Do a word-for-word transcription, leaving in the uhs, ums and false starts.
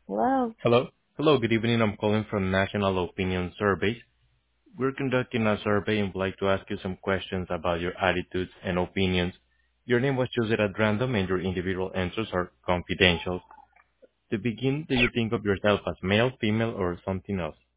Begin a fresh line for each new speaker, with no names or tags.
Hello.
Hello. Hello, good evening. I'm calling from National Opinion Surveys. We're conducting a survey and would like to ask you some questions about your attitudes and opinions. Your name was chosen at random and your individual answers are confidential. To begin, do you think of yourself as male, female, or something else?